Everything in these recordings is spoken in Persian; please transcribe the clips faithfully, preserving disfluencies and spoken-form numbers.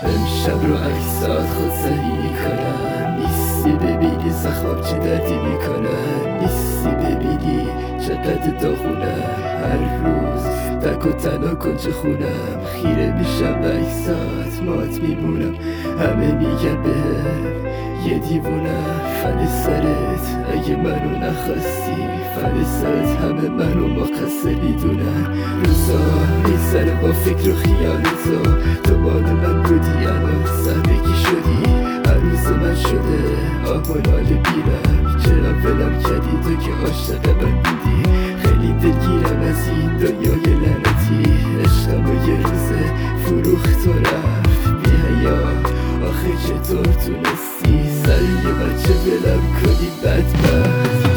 امشب رو عکسات خود صحیح کنم، نیستی ببینی زخم چه دردی میکنم، نیستی ببینی چقدر داغونم، هر روز تک و تنها کنج خونم، خیره میشم به عکسات مات میمونم، همه میگن بهم یه دیوونم، فن سرت اگه منو نخواستی، فن سرت همه منو مقصر میدونن، روزا میزنه با فکر و خیال تو، تو باد من بودی الان زندگی شدی، عروس من شده آه و ناله بیرم، چرا ولم کردی تو که عاشق من بودی، خیلی دلگیرم از این دنیای لعنتی، عشقم یه روزه فروخت و رفت بی حیا، آخه چطور تونستی سر یه بچه ولم کنی بدبخت.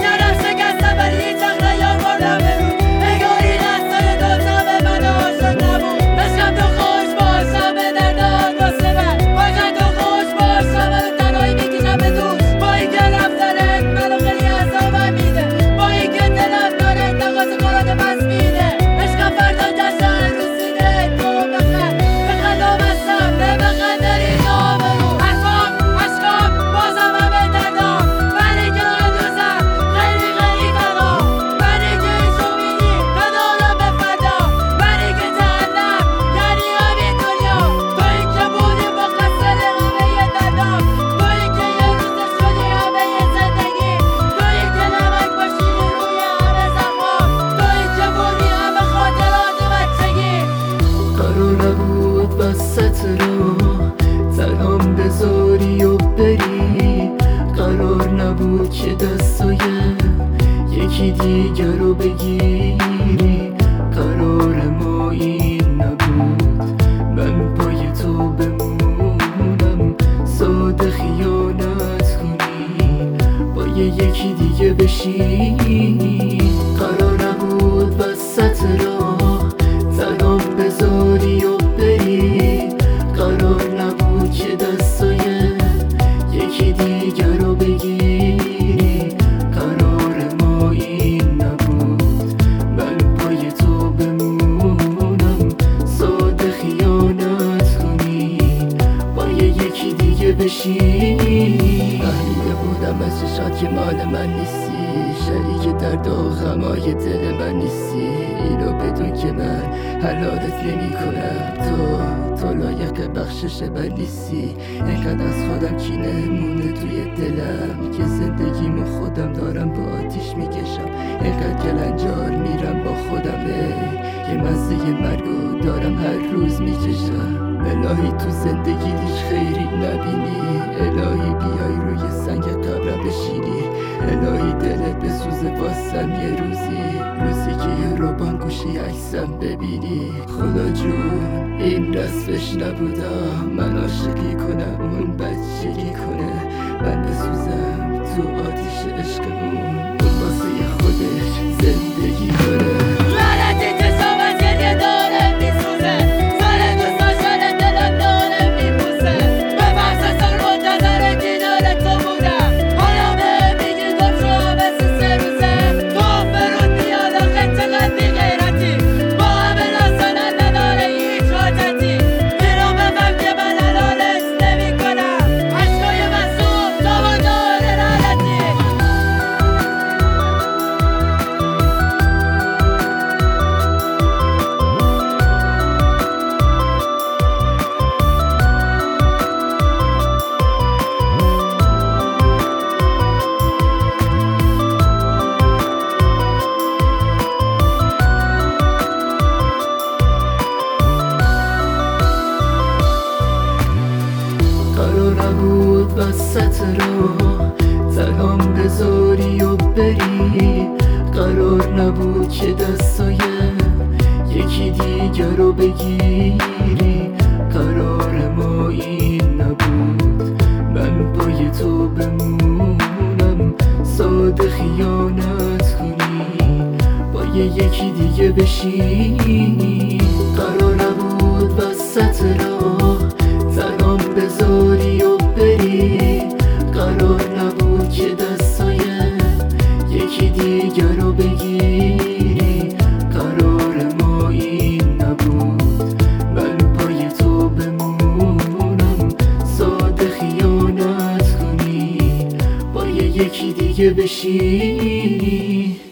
سلام بذاری و بری، قرار نبود که دستای یکی دیگر رو بگیری، قرار ما این نبود من پای تو بمونم، ساده خیانت کنی با یه یکی دیگه بشی، قرار نبود وسط راه سلام بذاری و بری، قرار نبود که دستای یکی دیگر رو بگیری، قرار ما این نبود من پای تو بمونم، ساده خیانت کنی با یه یکی دیگه بشی، فهمیده بودم از چشات که مال من نیستی، شریک درد و غمای دل من نیستی، اینو بدون که من حلالت نمی کنم، تو تو لایق بخشش من نیستی، اینقدر از خودم کینه مونده توی دلم که زندگیمو خودم دارم با آتیش میکشم، اینقدر گلنجار میرم با خودم، یه مزه مرگو دارم هر روز میکشم، الهی تو زندگی هیچ خیری نبینی، الهی بیای روی سنگ قبرم بشینی، الهی دلت بسوزه واسم یه روزی، روزی که یه روبان گوشی عکسم ببینی، خدا جون این رسمش نبودم من عاشقی کنم اون بچگی کنه، من بسوزم تو آتیش عشقمون اون واسه خودش زندگی کنه. قرار نبود وسط راه سلام بذاری و بری، قرار نبود که دستای یکی دیگر رو بگیری، قرار ما این نبود من پای تو بمونم، ساده خیانت کنی با یه یکی دیگه بشی، قرار نبود وسط راه سلام بذاری و بری، قرار نبود که دستای یکی دیگر رو بگیری، قرار ما این نبود من پای تو بمونم، دیگه بشینی.